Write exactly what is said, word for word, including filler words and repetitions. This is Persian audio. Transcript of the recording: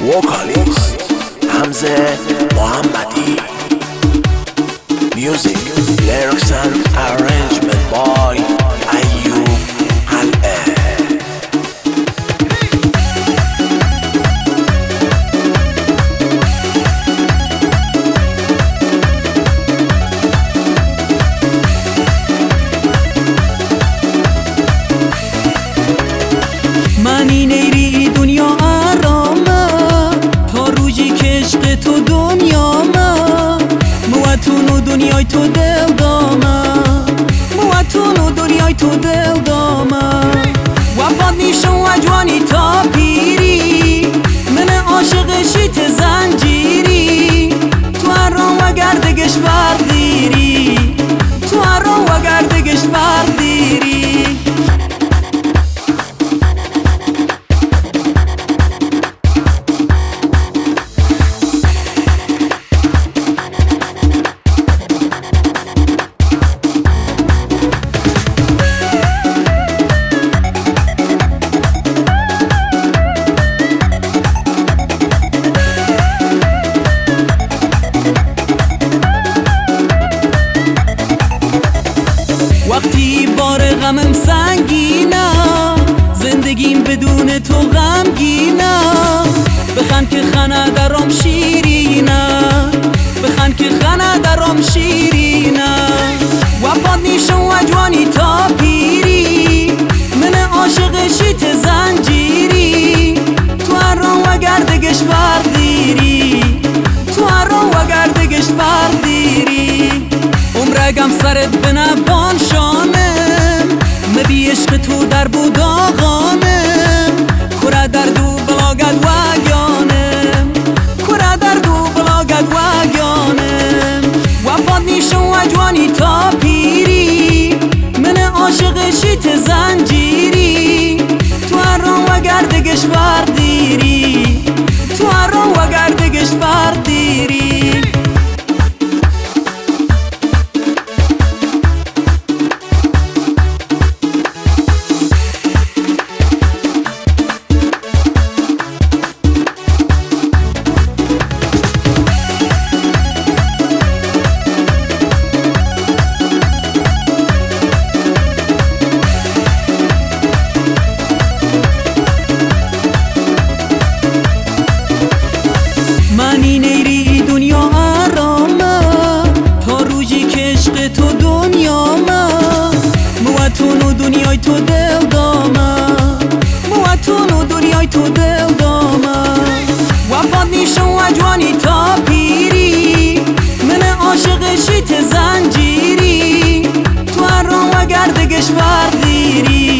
وکالیست حمزه محمدی. Music, lyrics and arrangement by ایوب حلعه. منی نیری دنیا آرامه تا روزی که عشق تو دنیامه موتون و دنیای تو دل دامه موتون و دنیای تو دل دامه وفات نیشم و جوانی تا پیری من عاشق شیت زنجیری تو هران و گردگش بردیری تو هران و گردگش بردیری. وقتی بار غمم سنگینه زندگیم بدون تو غمگینه بخند که خنه درام شیرینه بخند که خنه درام شیرینه وفات نیشم و جوانی تا پیری من عاشق شیت زنجیری تو هران و گردگش بردیری تو هران و گردگش بردیری. عمرگم سرت بنبان شانم مبی عشق تو در بود آقانم کره در دو بلاگد و گیانم کره در دو بلاگد و گیانم وفات نیشم و جوانی تا پیری من عاشق شیت زنجیری تو هران و گردگش بردیری تو هران و گردگش بردیری. منی نیری دنیا آرامه تا روزی که عشق تو دنیامه موتون و دنیای تو دل دامه موتون و دنیای تو دل دامه وفات نیشم و جوانی تا پیری من عاشق شیت زنجیری تو هران و گردگش بردیری